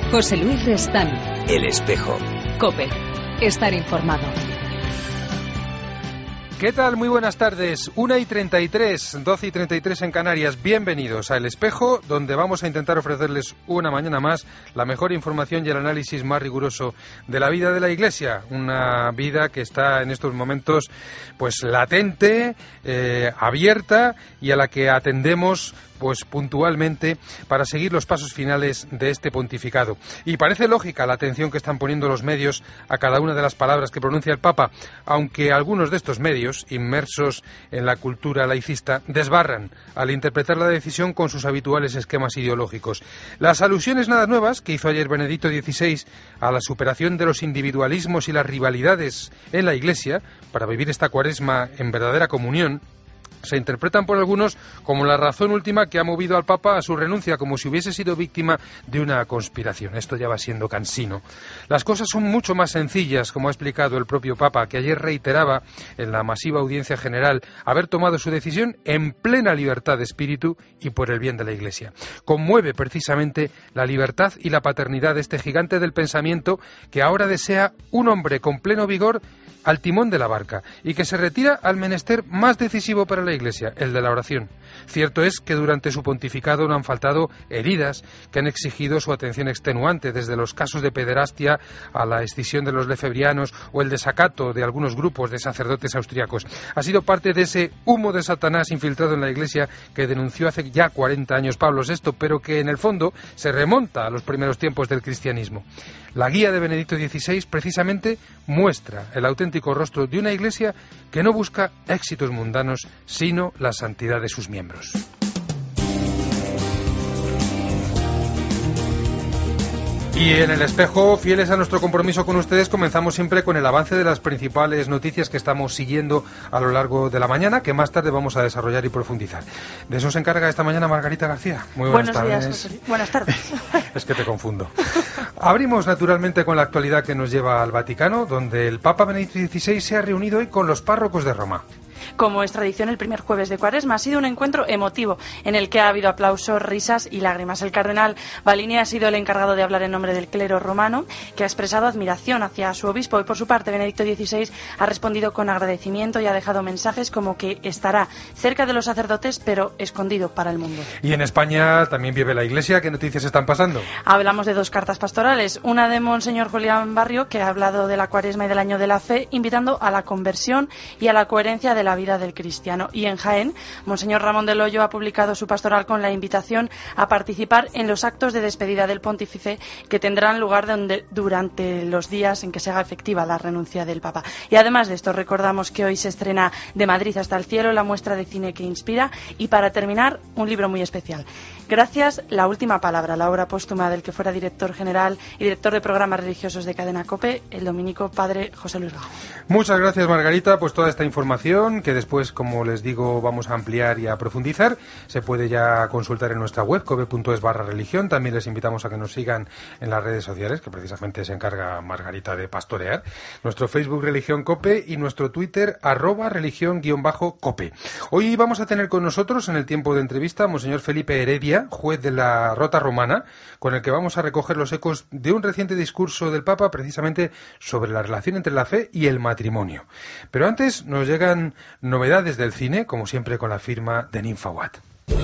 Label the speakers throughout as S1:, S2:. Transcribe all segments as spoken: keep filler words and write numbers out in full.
S1: José Luis Restán.
S2: El Espejo.
S1: COPE. Estar informado.
S3: ¿Qué tal? Muy buenas tardes. una y treinta y tres, doce y treinta y tres en Canarias. Bienvenidos a El Espejo, donde vamos a intentar ofrecerles una mañana más la mejor información y el análisis más riguroso de la vida de la Iglesia. Una vida que está en estos momentos pues latente, eh, abierta y a la que atendemos pues puntualmente para seguir los pasos finales de este pontificado. Y parece lógica la atención que están poniendo los medios a cada una de las palabras que pronuncia el Papa, aunque algunos de estos medios, inmersos en la cultura laicista, desbarran al interpretar la decisión con sus habituales esquemas ideológicos. Las alusiones nada nuevas que hizo ayer Benedicto dieciséis a la superación de los individualismos y las rivalidades en la Iglesia para vivir esta cuaresma en verdadera comunión se interpretan por algunos como la razón última que ha movido al Papa a su renuncia, como si hubiese sido víctima de una conspiración. Esto ya va siendo cansino. Las cosas son mucho más sencillas, como ha explicado el propio Papa, que ayer reiteraba en la masiva audiencia general haber tomado su decisión en plena libertad de espíritu y por el bien de la Iglesia. Conmueve precisamente la libertad y la paternidad de este gigante del pensamiento que ahora desea un hombre con pleno vigor al timón de la barca y que se retira al menester más decisivo para la Iglesia, el de la oración. Cierto es que durante su pontificado no han faltado heridas que han exigido su atención extenuante, desde los casos de pederastia a la escisión de los lefebrianos o el desacato de algunos grupos de sacerdotes austriacos. Ha sido parte de ese humo de Satanás infiltrado en la Iglesia que denunció hace ya cuarenta años Pablo sexto, pero que en el fondo se remonta a los primeros tiempos del cristianismo. La guía de Benedicto dieciséis precisamente muestra el auténtico rostro de una Iglesia que no busca éxitos mundanos, sino la santidad de sus miembros. Y en El Espejo, fieles a nuestro compromiso con ustedes, comenzamos siempre con el avance de las principales noticias que estamos siguiendo a lo largo de la mañana, que más tarde vamos a desarrollar y profundizar. De eso se encarga esta mañana Margarita García. Muy buenas
S4: Buenos
S3: tardes.
S4: días, José. Buenas tardes.
S3: Es que te confundo. Abrimos naturalmente con la actualidad que nos lleva al Vaticano, donde el Papa Benedicto dieciséis se ha reunido hoy con los párrocos de Roma.
S4: Como es tradición, el primer jueves de Cuaresma ha sido un encuentro emotivo en el que ha habido aplausos, risas y lágrimas. El cardenal Balini ha sido el encargado de hablar en nombre del clero romano, que ha expresado admiración hacia su obispo, y por su parte Benedicto dieciséis ha respondido con agradecimiento y ha dejado mensajes como que estará cerca de los sacerdotes pero escondido para el mundo.
S3: Y en España también vive la Iglesia. ¿Qué noticias están pasando?
S4: Hablamos de dos cartas pastorales, una de Monseñor Julián Barrio, que ha hablado de la Cuaresma y del año de la fe, invitando a la conversión y a la coherencia de la vida del cristiano. Y en Jaén, Monseñor Ramón del Hoyo ha publicado su pastoral con la invitación a participar en los actos de despedida del pontífice que tendrán lugar donde, durante los días en que se haga efectiva la renuncia del Papa. Y además de esto, recordamos que hoy se estrena De Madrid hasta el cielo, la muestra de cine que inspira, y para terminar, un libro muy especial. Gracias, la última palabra, la obra póstuma del que fuera director general y director de programas religiosos de Cadena COPE, el dominico padre José Luis Gago.
S3: Muchas gracias, Margarita, pues toda esta información que después, como les digo, vamos a ampliar y a profundizar, se puede ya consultar en nuestra web, cope punto es barra religión. También les invitamos a que nos sigan en las redes sociales, que precisamente se encarga Margarita de pastorear, nuestro Facebook Religión Cope y nuestro Twitter arroba religión guión bajo cope. Hoy vamos a tener con nosotros en el tiempo de entrevista a Monseñor Felipe Heredia, juez de la Rota Romana, con el que vamos a recoger los ecos de un reciente discurso del Papa precisamente sobre la relación entre la fe y el matrimonio. Pero antes nos llegan novedades del cine, como siempre con la firma de Ninfa Watt.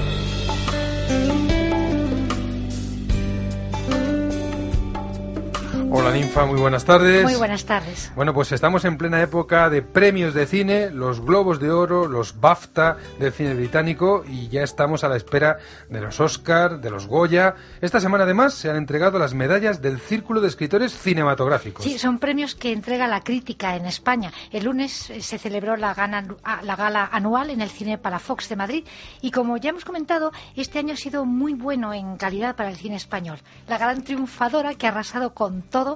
S3: Hola Ninfa, muy buenas tardes.
S5: Muy buenas tardes.
S3: Bueno, pues estamos en plena época de premios de cine, los Globos de Oro, los BAFTA del cine británico, y ya estamos a la espera de los Oscar, de los Goya. Esta semana además se han entregado las medallas del Círculo de Escritores Cinematográficos.
S5: Sí, son premios que entrega la crítica en España. El lunes se celebró la, gana, la gala anual en el Cine Palafox de Madrid, y como ya hemos comentado, este año ha sido muy bueno en calidad para el cine español. La gran triunfadora, que ha arrasado con todo,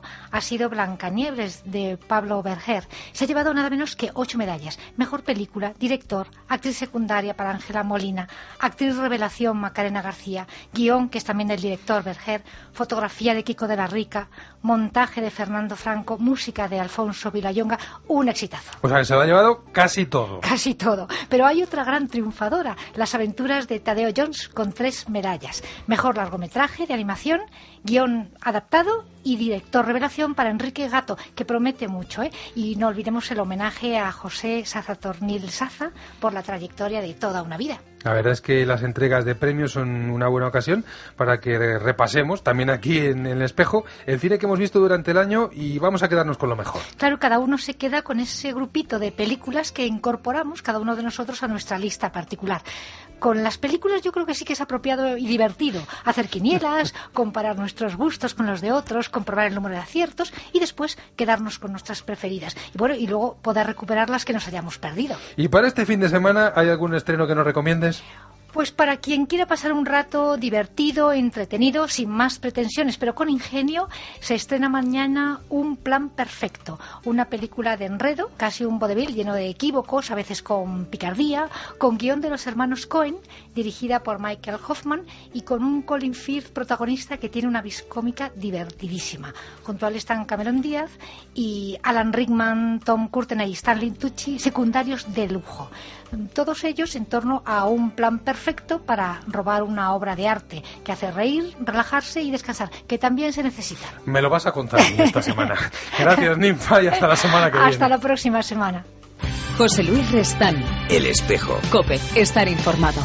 S5: ha sido Blancanieves, de Pablo Berger. Se ha llevado nada menos que ocho medallas. Mejor película, director, actriz secundaria para Ángela Molina, actriz revelación Macarena García, guión, que es también del director Berger, fotografía de Kiko de la Rica, montaje de Fernando Franco, música de Alfonso Villayonga, un exitazo.
S3: O sea, que se lo ha llevado casi todo.
S5: Casi todo. Pero hay otra gran triunfadora, Las aventuras de Tadeo Jones, con tres medallas. Mejor largometraje de animación, guión adaptado y director revelación para Enrique Gato, que promete mucho, ¿eh? Y no olvidemos el homenaje a José Sazatornil Saza por la trayectoria de toda una vida.
S3: La verdad es que las entregas de premios son una buena ocasión para que repasemos, también aquí en El Espejo, el cine que hemos visto durante el año y vamos a quedarnos con lo mejor.
S5: Claro, cada uno se queda con ese grupito de películas que incorporamos cada uno de nosotros a nuestra lista particular. Con las películas yo creo que sí que es apropiado y divertido hacer quinielas, comparar nuestros gustos con los de otros, comprobar el número de aciertos y después quedarnos con nuestras preferidas. Y bueno, y luego poder recuperar las que nos hayamos perdido.
S3: ¿Y para este fin de semana hay algún estreno que nos recomiendes?
S5: Pues para quien quiera pasar un rato divertido, entretenido, sin más pretensiones, pero con ingenio, se estrena mañana Un plan perfecto, una película de enredo, casi un vodevil lleno de equívocos, a veces con picardía, con guión de los hermanos Coen, dirigida por Michael Hoffman y con un Colin Firth protagonista que tiene una vis cómica divertidísima. Junto a él están Cameron Díaz y Alan Rickman, Tom Courtenay y Stanley Tucci, secundarios de lujo. Todos ellos en torno a un plan perfecto para robar una obra de arte que hace reír, relajarse y descansar, que también se necesita.
S3: Me lo vas a contar esta semana. Gracias, Ninfa, y hasta la semana que viene.
S5: Hasta la próxima semana.
S1: José Luis Restán.
S2: El Espejo.
S1: COPE. Estar informado.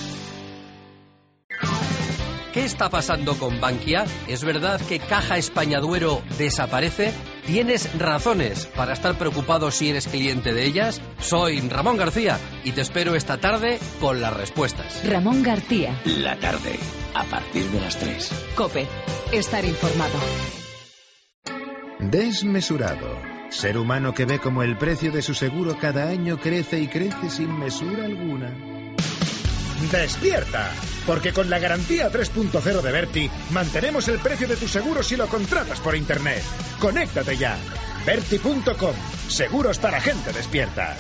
S6: ¿Qué está pasando con Bankia? ¿Es verdad que Caja España Duero desaparece? ¿Tienes razones para estar preocupado si eres cliente de ellas? Soy Ramón García y te espero esta tarde con las respuestas.
S1: Ramón García.
S2: La tarde, a partir de las tres.
S1: COPE. Estar informado.
S7: Desmesurado. Ser humano que ve como el precio de su seguro cada año crece y crece sin mesura alguna.
S8: ¡Despierta! Porque con la garantía tres punto cero de Berti mantenemos el precio de tu seguro si lo contratas por internet. ¡Conéctate ya! Berti punto com. Seguros para gente despierta.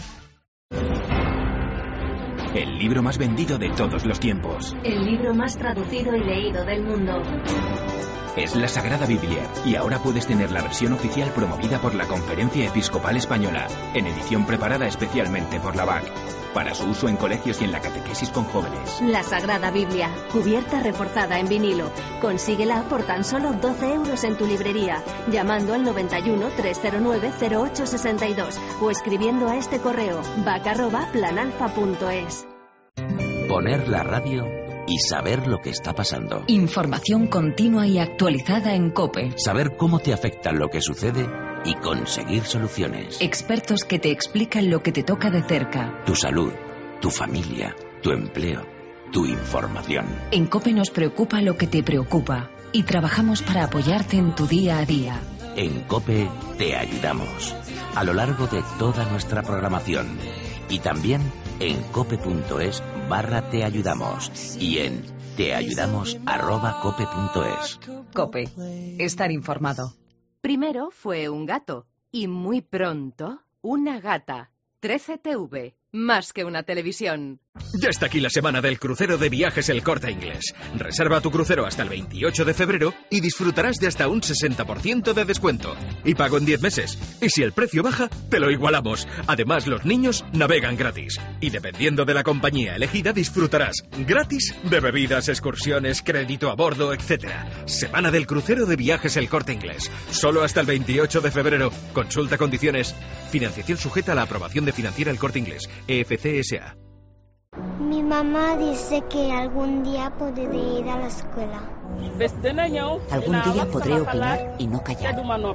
S2: El libro más vendido de todos los tiempos.
S9: El libro más traducido y leído del mundo.
S2: Es la Sagrada Biblia, y ahora puedes tener la versión oficial promovida por la Conferencia Episcopal Española, en edición preparada especialmente por la B A C, para su uso en colegios y en la catequesis con jóvenes.
S9: La Sagrada Biblia, cubierta reforzada en vinilo. Consíguela por tan solo doce euros en tu librería, llamando al noventa y uno, trescientos nueve, cero ocho sesenta y dos o escribiendo a este correo bac arroba planalfa punto es.
S2: Poner la radio y saber lo que está pasando.
S1: Información continua y actualizada en COPE.
S2: Saber cómo te afecta lo que sucede y conseguir soluciones.
S1: Expertos que te explican lo que te toca de cerca.
S2: Tu salud, tu familia, tu empleo, tu información.
S1: En COPE nos preocupa lo que te preocupa y trabajamos para apoyarte en tu día a día.
S2: En COPE te ayudamos a lo largo de toda nuestra programación y también en cope.es barra te ayudamos y en teayudamos arroba cope punto es.
S1: COPE. Estar informado.
S10: Primero fue un gato y muy pronto una gata. trece T V. Más que una televisión.
S11: Ya está aquí la semana del crucero de Viajes El Corte Inglés. Reserva tu crucero hasta el veintiocho de febrero y disfrutarás de hasta un sesenta por ciento de descuento. Y pago en diez meses. Y si el precio baja, te lo igualamos. Además, los niños navegan gratis. Y dependiendo de la compañía elegida, disfrutarás gratis de bebidas, excursiones, crédito a bordo, etcétera. Semana del crucero de Viajes El Corte Inglés. Solo hasta el veintiocho de febrero. Consulta condiciones. Financiación sujeta a la aprobación de Financiera El Corte Inglés. E F C S A.
S12: Mi mamá dice que algún día podré ir a la escuela.
S13: Algún día podré opinar y no callar.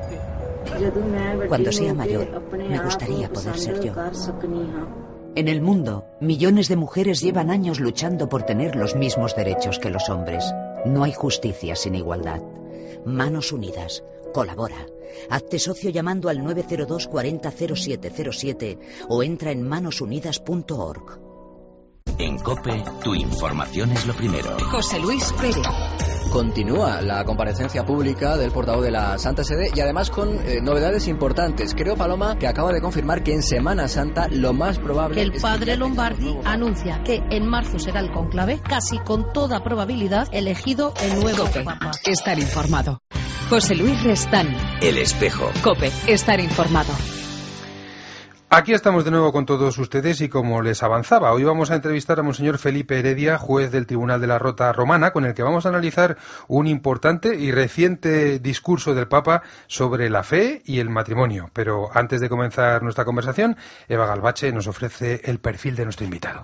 S13: Cuando sea mayor, me gustaría poder ser yo. En el mundo, millones de mujeres llevan años luchando por tener los mismos derechos que los hombres. No hay justicia sin igualdad. Manos Unidas. Colabora. Hazte socio llamando al nueve cero dos cuarenta cero siete cero siete o entra en manos unidas punto org.
S2: En COPE, tu información es lo primero.
S1: José Luis Pérez.
S14: Continúa la comparecencia pública del portavoz de la Santa Sede y además con eh, novedades importantes. Creo, Paloma, que acaba de confirmar que en Semana Santa lo más probable...
S15: El
S14: es
S15: padre
S14: que
S15: Lombardi anuncia que en marzo será el conclave, casi con toda probabilidad, elegido el nuevo
S1: COPE.
S15: Papa.
S1: Estar informado. José Luis Restán.
S2: El espejo.
S1: COPE. Estar informado.
S3: Aquí estamos de nuevo con todos ustedes y como les avanzaba, hoy vamos a entrevistar a Monseñor Felipe Heredia, juez del Tribunal de la Rota Romana, con el que vamos a analizar un importante y reciente discurso del Papa sobre la fe y el matrimonio. Pero antes de comenzar nuestra conversación, Eva Galvache nos ofrece el perfil de nuestro invitado.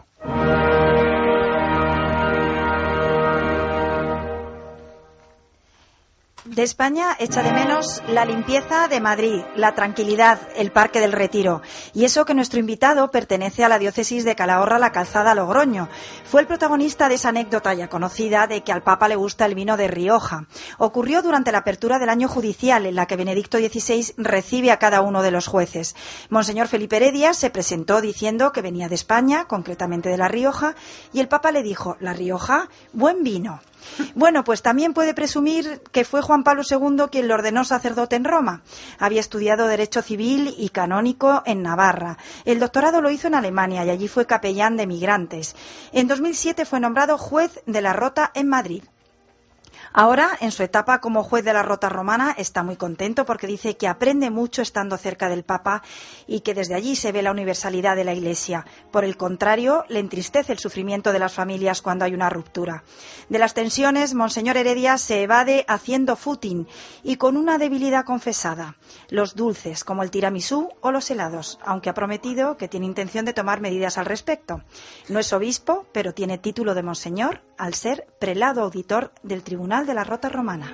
S16: De España echa de menos la limpieza de Madrid, la tranquilidad, el Parque del Retiro. Y eso que nuestro invitado pertenece a la diócesis de Calahorra, la Calzada, Logroño. Fue el protagonista de esa anécdota ya conocida de que al Papa le gusta el vino de Rioja. Ocurrió durante la apertura del año judicial, en la que Benedicto dieciséis recibe a cada uno de los jueces. Monseñor Felipe Heredia se presentó diciendo que venía de España, concretamente de La Rioja, y el Papa le dijo: «La Rioja, buen vino». Bueno, pues también puede presumir que fue Juan Pablo segundo quien lo ordenó sacerdote en Roma. Había estudiado Derecho Civil y Canónico en Navarra. El doctorado lo hizo en Alemania y allí fue capellán de migrantes. En dos mil siete fue nombrado juez de la Rota en Madrid. Ahora, en su etapa como juez de la Rota Romana, está muy contento porque dice que aprende mucho estando cerca del Papa y que desde allí se ve la universalidad de la Iglesia. Por el contrario, le entristece el sufrimiento de las familias cuando hay una ruptura. De las tensiones, Monseñor Heredia se evade haciendo footing y con una debilidad confesada: los dulces, como el tiramisú o los helados, aunque ha prometido que tiene intención de tomar medidas al respecto. No es obispo, pero tiene título de monseñor al ser prelado auditor del Tribunal de la Rota Romana.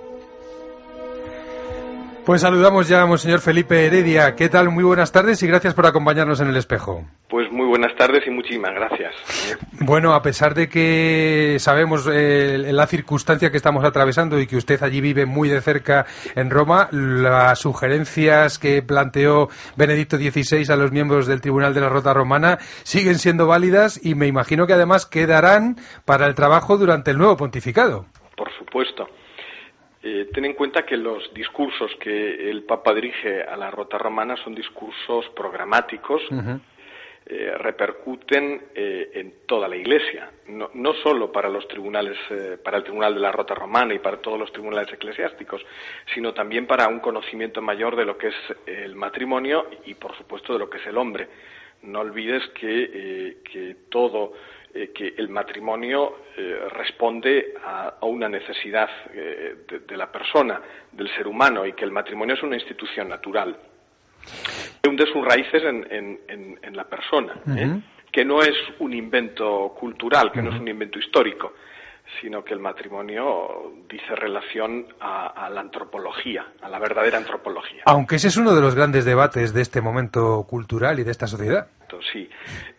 S3: Pues saludamos ya a Monseñor Felipe Heredia. ¿Qué tal? Muy buenas tardes y gracias por acompañarnos en El Espejo.
S17: Pues muy buenas tardes y muchísimas gracias.
S3: Bueno, a pesar de que sabemos eh, la circunstancia que estamos atravesando y que usted allí vive muy de cerca en Roma, las sugerencias que planteó Benedicto dieciséis a los miembros del Tribunal de la Rota Romana siguen siendo válidas y me imagino que además quedarán para el trabajo durante el nuevo pontificado.
S17: Por supuesto. Eh, ten en cuenta que los discursos que el Papa dirige a la Rota Romana son discursos programáticos, uh-huh. eh, repercuten eh, en toda la Iglesia, no, no solo para los tribunales, eh, para el Tribunal de la Rota Romana y para todos los tribunales eclesiásticos, sino también para un conocimiento mayor de lo que es el matrimonio y, por supuesto, de lo que es el hombre. No olvides que, eh, que todo eh, que el matrimonio eh, responde a, a una necesidad eh, de, de la persona, del ser humano, y que el matrimonio es una institución natural. Hunde sus raíces en, en, en, en la persona, uh-huh. ¿eh? que no es un invento cultural, que uh-huh. no es un invento histórico, sino que el matrimonio dice relación a, a la antropología, a la verdadera antropología.
S3: Aunque ese es uno de los grandes debates de este momento cultural y de esta sociedad.
S17: Sí.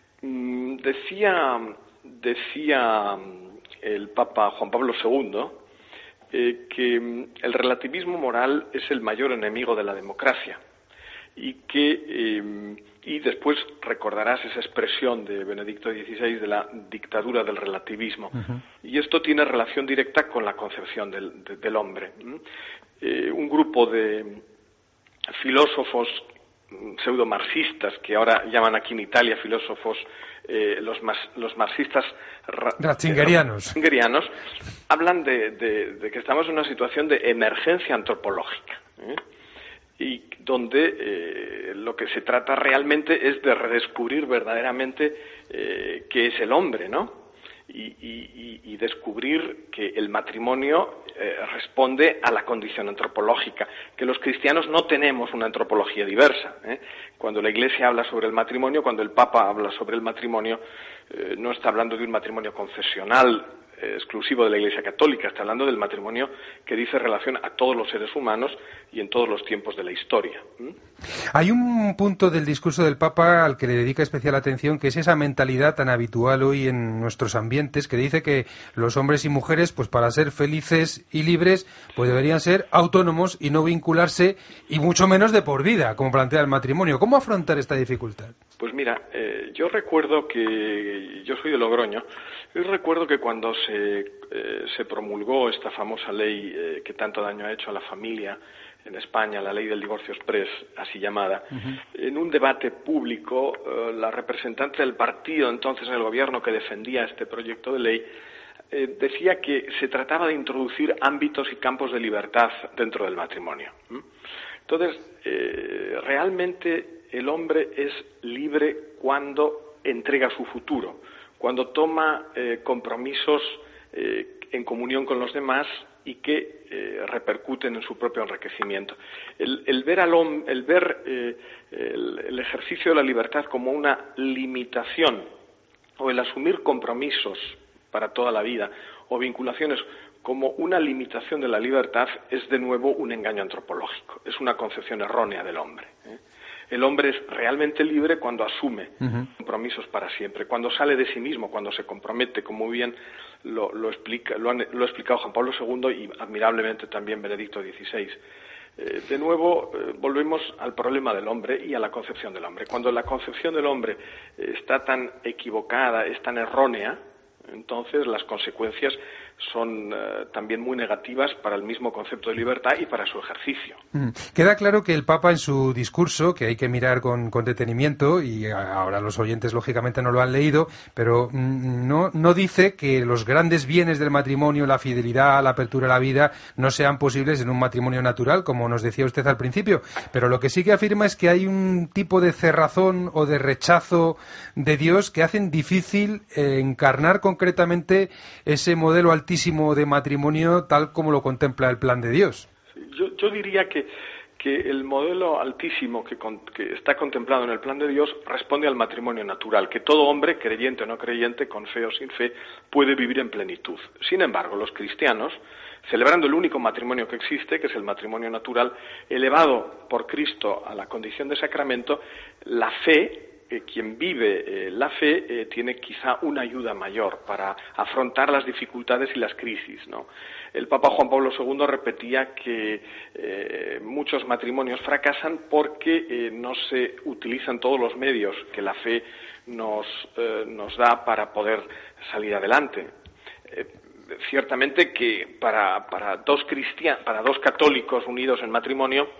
S17: Decía, decía el Papa Juan Pablo segundo eh, que el relativismo moral es el mayor enemigo de la democracia. Y que eh, y después recordarás esa expresión de Benedicto dieciséis de la dictadura del relativismo. Uh-huh. Y esto tiene relación directa con la concepción del, de, del hombre. Eh, un grupo de filósofos pseudo-marxistas, que ahora llaman aquí en Italia filósofos eh, los, mas, los marxistas
S3: ratzingerianos,
S17: eh, hablan de, de, de que estamos en una situación de emergencia antropológica, ¿eh? y donde eh, lo que se trata realmente es de redescubrir verdaderamente eh, qué es el hombre, ¿no? Y, y, y descubrir que el matrimonio eh, responde a la condición antropológica, que los cristianos no tenemos una antropología diversa, ¿eh? Cuando la Iglesia habla sobre el matrimonio, cuando el Papa habla sobre el matrimonio, eh, no está hablando de un matrimonio confesional eh, exclusivo de la Iglesia Católica, está hablando del matrimonio que dice relación a todos los seres humanos y en todos los tiempos de la historia. ¿Mm?
S3: Hay un punto del discurso del Papa al que le dedica especial atención, que es esa mentalidad tan habitual hoy en nuestros ambientes, que dice que los hombres y mujeres, pues para ser felices y libres, pues deberían ser autónomos y no vincularse, y mucho menos de por vida, como plantea el matrimonio. ¿Cómo afrontar esta dificultad?
S17: Pues mira, eh, yo recuerdo que, yo soy de Logroño, y recuerdo que cuando se, eh, se promulgó esta famosa ley eh, que tanto daño ha hecho a la familia en España, la ley del divorcio exprés, así llamada, uh-huh. en un debate público, eh, la representante del partido entonces en el gobierno que defendía este proyecto de ley eh, decía que se trataba de introducir ámbitos y campos de libertad dentro del matrimonio. ¿Mm? Entonces, eh, realmente el hombre es libre cuando entrega su futuro, cuando toma eh, compromisos eh, en comunión con los demás y que eh, repercuten en su propio enriquecimiento. El, el ver, al hom- el, ver eh, el, el ejercicio de la libertad como una limitación o el asumir compromisos para toda la vida o vinculaciones como una limitación de la libertad es de nuevo un engaño antropológico, es una concepción errónea del hombre, ¿eh? El hombre es realmente libre cuando asume uh-huh. compromisos para siempre, cuando sale de sí mismo, cuando se compromete, como bien lo, lo, explica, lo, han, lo ha explicado Juan Pablo segundo y admirablemente también Benedicto dieciséis. Eh, de nuevo, eh, volvemos al problema del hombre y a la concepción del hombre. Cuando la concepción del hombre eh, está tan equivocada, es tan errónea, entonces las consecuencias son uh, también muy negativas para el mismo concepto de libertad y para su ejercicio.
S3: Mm. Queda claro que el Papa en su discurso, que hay que mirar con, con detenimiento, y ahora los oyentes lógicamente no lo han leído, pero mm, no, no dice que los grandes bienes del matrimonio, la fidelidad, la apertura a la vida, no sean posibles en un matrimonio natural, como nos decía usted al principio, pero lo que sí que afirma es que hay un tipo de cerrazón o de rechazo de Dios que hacen difícil eh, encarnar concretamente ese modelo altísimo de matrimonio tal como lo contempla el plan de Dios.
S17: Yo, yo diría que, que el modelo altísimo que, con, que está contemplado en el plan de Dios responde al matrimonio natural, que todo hombre, creyente o no creyente, con fe o sin fe, puede vivir en plenitud. Sin embargo, los cristianos, celebrando el único matrimonio que existe, que es el matrimonio natural, elevado por Cristo a la condición de sacramento, la fe, Eh, quien vive eh, la fe eh, tiene quizá una ayuda mayor para afrontar las dificultades y las crisis, ¿no? El Papa Juan Pablo segundo repetía que eh, muchos matrimonios fracasan porque eh, no se utilizan todos los medios que la fe nos, eh, nos da para poder salir adelante. Eh, ciertamente que para, para, dos cristian- para dos católicos unidos en matrimonio,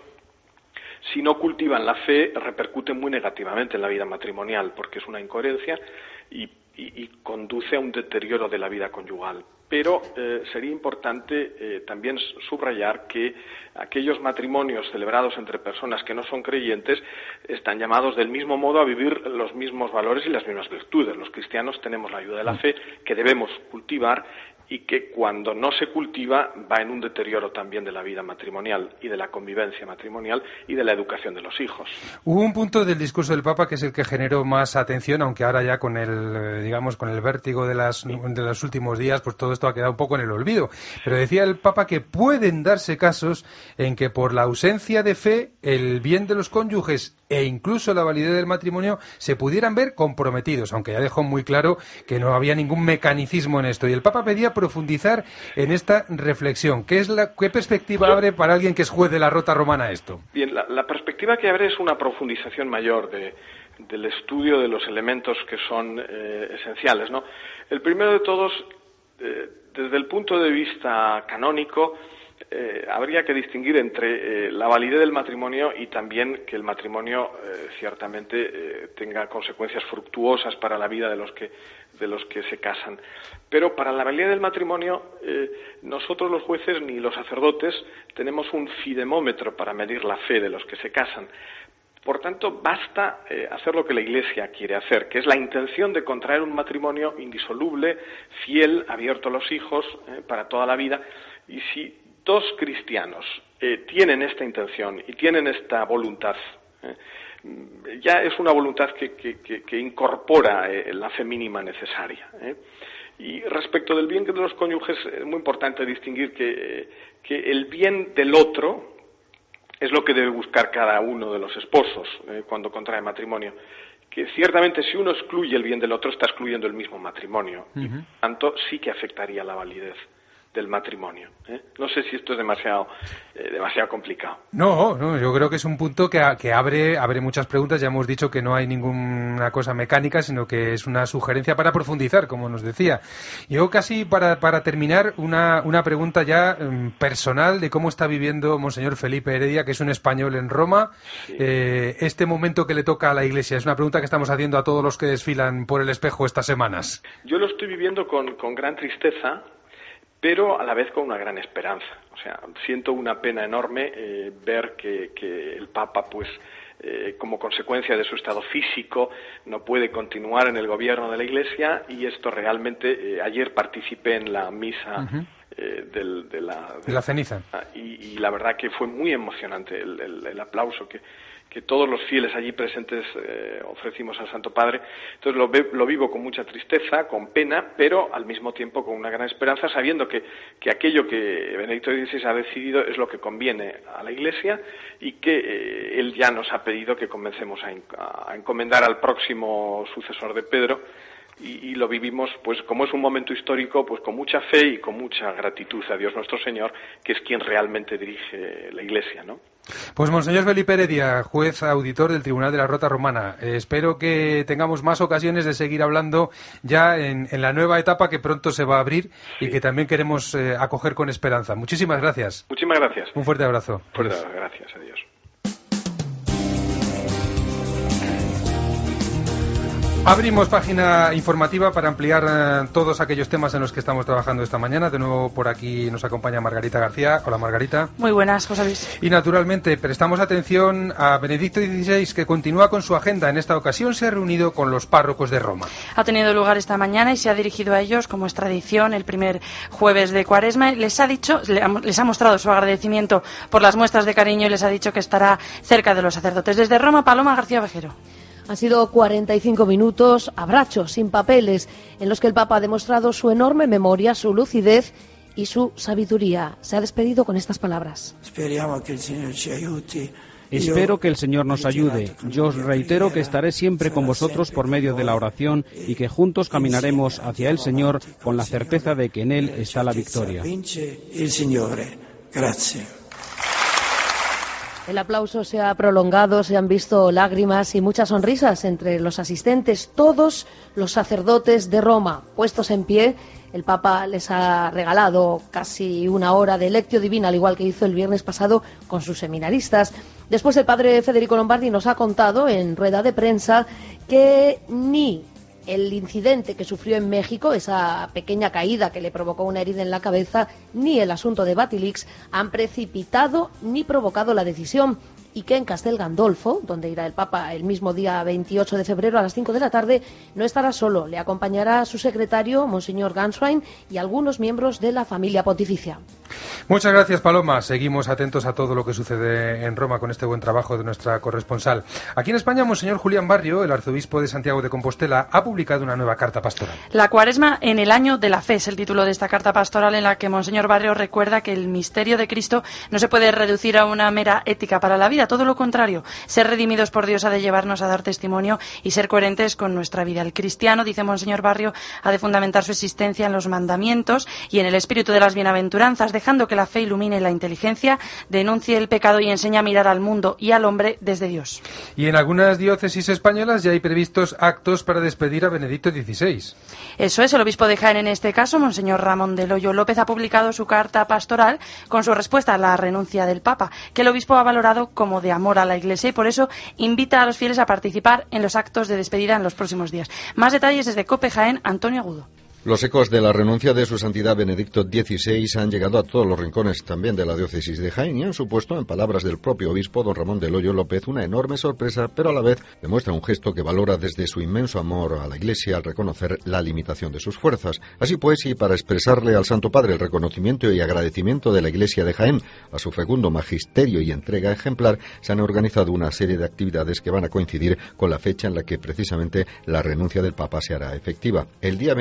S17: si no cultivan la fe, repercute muy negativamente en la vida matrimonial, porque es una incoherencia y, y, y conduce a un deterioro de la vida conyugal. Pero eh, sería importante eh, también subrayar que aquellos matrimonios celebrados entre personas que no son creyentes están llamados del mismo modo a vivir los mismos valores y las mismas virtudes. Los cristianos tenemos la ayuda de la fe que debemos cultivar y que cuando no se cultiva va en un deterioro también de la vida matrimonial y de la convivencia matrimonial y de la educación de los hijos.
S3: Hubo un punto del discurso del Papa que es el que generó más atención, aunque ahora ya con el, digamos, con el vértigo de, las, de los últimos días, pues todo esto ha quedado un poco en el olvido. Pero decía el Papa que pueden darse casos en que por la ausencia de fe, el bien de los cónyuges e incluso la validez del matrimonio se pudieran ver comprometidos, aunque ya dejó muy claro que no había ningún mecanicismo en esto. Y el Papa pedía profundizar en esta reflexión. ¿Qué es la, qué perspectiva abre para alguien que es juez de la Rota Romana esto?
S17: Bien, la, la perspectiva que abre es una profundización mayor de, del estudio de los elementos que son eh, esenciales, ¿no? El primero de todos, eh, desde el punto de vista canónico, Eh, habría que distinguir entre eh, la validez del matrimonio y también que el matrimonio eh, ciertamente eh, tenga consecuencias fructuosas para la vida de los que de los que se casan. Pero para la validez del matrimonio eh, nosotros los jueces ni los sacerdotes tenemos un fidemómetro para medir la fe de los que se casan. Por tanto, basta eh, hacer lo que la Iglesia quiere hacer, que es la intención de contraer un matrimonio indisoluble, fiel, abierto a los hijos, eh, para toda la vida. Y si dos cristianos eh, tienen esta intención y tienen esta voluntad, eh, ya es una voluntad que, que, que, que incorpora eh, la fe mínima necesaria, ¿eh? Y respecto del bien de los cónyuges, es muy importante distinguir que, que el bien del otro es lo que debe buscar cada uno de los esposos eh, cuando contrae matrimonio. Que ciertamente si uno excluye el bien del otro, está excluyendo el mismo matrimonio. Uh-huh. Y por tanto, sí que afectaría la validez del matrimonio. ¿eh? No sé si esto es demasiado eh, demasiado complicado.
S3: No, no, yo creo que es un punto que, a, que abre abre muchas preguntas. Ya hemos dicho que no hay ninguna cosa mecánica, sino que es una sugerencia para profundizar, como nos decía. Yo casi para, para terminar, una, una pregunta ya um, personal de cómo está viviendo Monseñor Felipe Heredia, que es un español en Roma, sí. eh, este momento que le toca a la Iglesia. Es una pregunta que estamos haciendo a todos los que desfilan por el espejo estas semanas.
S17: Yo lo estoy viviendo con, con gran tristeza, pero a la vez con una gran esperanza. O sea, siento una pena enorme eh, ver que, que el Papa, pues, eh, como consecuencia de su estado físico, no puede continuar en el gobierno de la Iglesia, y esto realmente, eh, ayer participé en la misa uh-huh. eh, del, de, la,
S3: de la ceniza,
S17: y, y la verdad que fue muy emocionante el, el, el aplauso que que todos los fieles allí presentes eh, ofrecimos al Santo Padre. Entonces lo, ve, lo vivo con mucha tristeza, con pena, pero al mismo tiempo con una gran esperanza, sabiendo que, que aquello que Benedicto dieciséis ha decidido es lo que conviene a la Iglesia, y que eh, él ya nos ha pedido que comencemos a, a encomendar al próximo sucesor de Pedro, y, y lo vivimos, pues como es un momento histórico, pues con mucha fe y con mucha gratitud a Dios nuestro Señor, que es quien realmente dirige la Iglesia, ¿no?
S3: Pues Monseñor Felipe Heredia, juez auditor del Tribunal de la Rota Romana, eh, espero que tengamos más ocasiones de seguir hablando ya en, en la nueva etapa que pronto se va a abrir, sí. y que también queremos eh, acoger con esperanza. Muchísimas gracias.
S17: Muchísimas gracias.
S3: Un fuerte abrazo.
S17: Fuerte abrazo. Gracias, adiós.
S3: Abrimos página informativa para ampliar eh, todos aquellos temas en los que estamos trabajando esta mañana. De nuevo por aquí nos acompaña Margarita García. Hola, Margarita.
S4: Muy buenas, José Luis.
S3: Y naturalmente prestamos atención a Benedicto dieciséis, que continúa con su agenda. En esta ocasión se ha reunido con los párrocos de Roma.
S4: Ha tenido lugar esta mañana y se ha dirigido a ellos, como es tradición, el primer jueves de Cuaresma. Les ha dicho, les ha mostrado su agradecimiento por las muestras de cariño y les ha dicho que estará cerca de los sacerdotes. Desde Roma, Paloma García Vejero.
S15: Han sido cuarenta y cinco minutos, abrazos, sin papeles, en los que el Papa ha demostrado su enorme memoria, su lucidez y su sabiduría. Se ha despedido con estas palabras.
S18: Espero que el Señor nos ayude. Yo os reitero que estaré siempre con vosotros por medio de la oración, y que juntos caminaremos hacia el Señor con la certeza de que en Él está la victoria.
S15: Gracias. El aplauso se ha prolongado, se han visto lágrimas y muchas sonrisas entre los asistentes, todos los sacerdotes de Roma, puestos en pie. El Papa les ha regalado casi una hora de lectio divina, al igual que hizo el viernes pasado con sus seminaristas. Después el padre Federico Lombardi nos ha contado en rueda de prensa que ni el incidente que sufrió en México, esa pequeña caída que le provocó una herida en la cabeza, ni el asunto de Batilix han precipitado ni provocado la decisión, y que en Castel Gandolfo, donde irá el Papa el mismo día veintiocho de febrero a las cinco de la tarde, no estará solo. Le acompañará su secretario, Monseñor Ganswein, y algunos miembros de la familia pontificia.
S3: Muchas gracias, Paloma. Seguimos atentos a todo lo que sucede en Roma con este buen trabajo de nuestra corresponsal. Aquí en España, Monseñor Julián Barrio, el arzobispo de Santiago de Compostela, ha publicado una nueva carta pastoral.
S4: La Cuaresma en el año de la fe es el título de esta carta pastoral, en la que Monseñor Barrio recuerda que el misterio de Cristo no se puede reducir a una mera ética para la vida. Todo lo contrario, ser redimidos por Dios ha de llevarnos a dar testimonio y ser coherentes con nuestra vida. El cristiano, dice Monseñor Barrio, ha de fundamentar su existencia en los mandamientos y en el espíritu de las bienaventuranzas, dejando que la fe ilumine la inteligencia, denuncie el pecado y enseñe a mirar al mundo y al hombre desde Dios.
S3: Y en algunas diócesis españolas ya hay previstos actos para despedir a Benedicto dieciséis.
S4: Eso es, el obispo de Jaén en este caso, Monseñor Ramón de Loyo López, ha publicado su carta pastoral con su respuesta a la renuncia del Papa, que el obispo ha valorado como de amor a la Iglesia, y por eso invita a los fieles a participar en los actos de despedida en los próximos días. Más detalles desde COPE Jaén, Antonio Agudo.
S19: Los ecos de la renuncia de su santidad Benedicto dieciséis han llegado a todos los rincones también de la diócesis de Jaén y han supuesto, en palabras del propio obispo don Ramón de Loyo López, una enorme sorpresa, pero a la vez demuestra un gesto que valora desde su inmenso amor a la Iglesia al reconocer la limitación de sus fuerzas. Así pues, y para expresarle al Santo Padre el reconocimiento y agradecimiento de la Iglesia de Jaén a su fecundo magisterio y entrega ejemplar, se han organizado una serie de actividades que van a coincidir con la fecha en la que precisamente la renuncia del Papa se hará efectiva. El día veintiocho de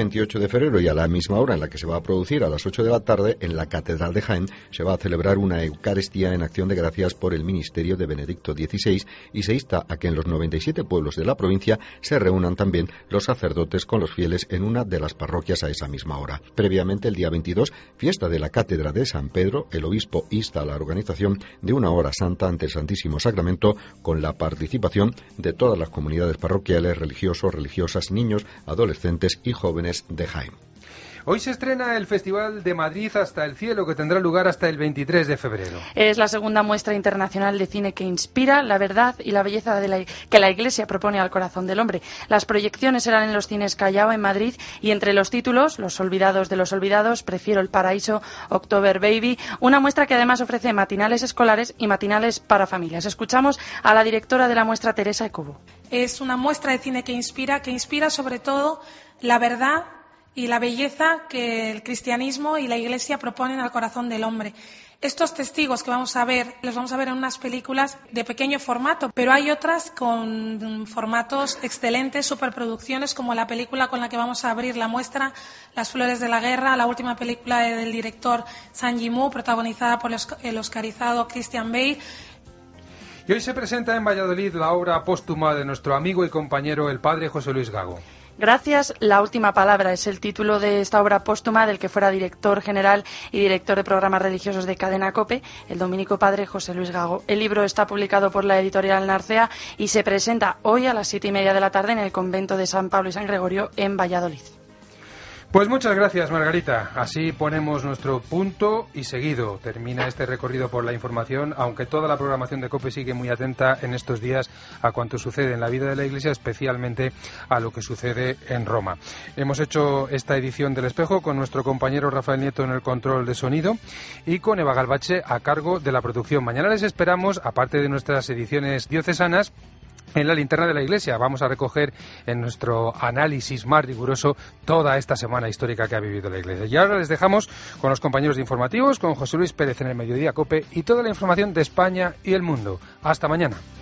S19: de febrero y a la misma hora en la que se va a producir, a las ocho de la tarde, en la Catedral de Jaén, se va a celebrar una Eucaristía en acción de gracias por el ministerio de Benedicto dieciséis y se insta a que en los noventa y siete pueblos de la provincia se reúnan también los sacerdotes con los fieles en una de las parroquias a esa misma hora. Previamente, el día veintidós, fiesta de la Cátedra de San Pedro, el obispo insta a la organización de una hora santa ante el Santísimo Sacramento con la participación de todas las comunidades parroquiales, religiosos, religiosas, niños, adolescentes y jóvenes de Jaén.
S3: Hoy se estrena el Festival de Madrid Hasta el Cielo, que tendrá lugar hasta el veintitrés de febrero.
S4: Es la segunda muestra internacional de cine que inspira la verdad y la belleza de la, que la Iglesia propone al corazón del hombre. Las proyecciones serán en los cines Callao, en Madrid, y entre los títulos, Los olvidados de los olvidados, Prefiero el paraíso, October Baby, una muestra que además ofrece matinales escolares y matinales para familias. Escuchamos a la directora de la muestra, Teresa Ecubo.
S20: Es una muestra de cine que inspira, que inspira sobre todo la verdad y la belleza que el cristianismo y la Iglesia proponen al corazón del hombre. Estos testigos que vamos a ver, los vamos a ver en unas películas de pequeño formato, pero hay otras con formatos excelentes, superproducciones, como la película con la que vamos a abrir la muestra, Las flores de la guerra, la última película del director Zhang Yimou, protagonizada por el oscarizado Christian Bale.
S3: Y hoy se presenta en Valladolid la obra póstuma de nuestro amigo y compañero, el padre José Luis Gago.
S4: Gracias, la última palabra es el título de esta obra póstuma del que fuera director general y director de programas religiosos de Cadena COPE, el dominico padre José Luis Gago. El libro está publicado por la editorial Narcea y se presenta hoy a las siete y media de la tarde en el convento de San Pablo y San Gregorio en Valladolid.
S3: Pues muchas gracias, Margarita. Así ponemos nuestro punto y seguido. Termina este recorrido por la información, aunque toda la programación de COPE sigue muy atenta en estos días a cuanto sucede en la vida de la Iglesia, especialmente a lo que sucede en Roma. Hemos hecho esta edición del Espejo con nuestro compañero Rafael Nieto en el control de sonido y con Eva Galvache a cargo de la producción. Mañana les esperamos, aparte de nuestras ediciones diocesanas, en la linterna de la Iglesia. Vamos a recoger en nuestro análisis más riguroso toda esta semana histórica que ha vivido la Iglesia. Y ahora les dejamos con los compañeros de informativos, con José Luis Pérez en el Mediodía COPE y toda la información de España y el mundo. Hasta mañana.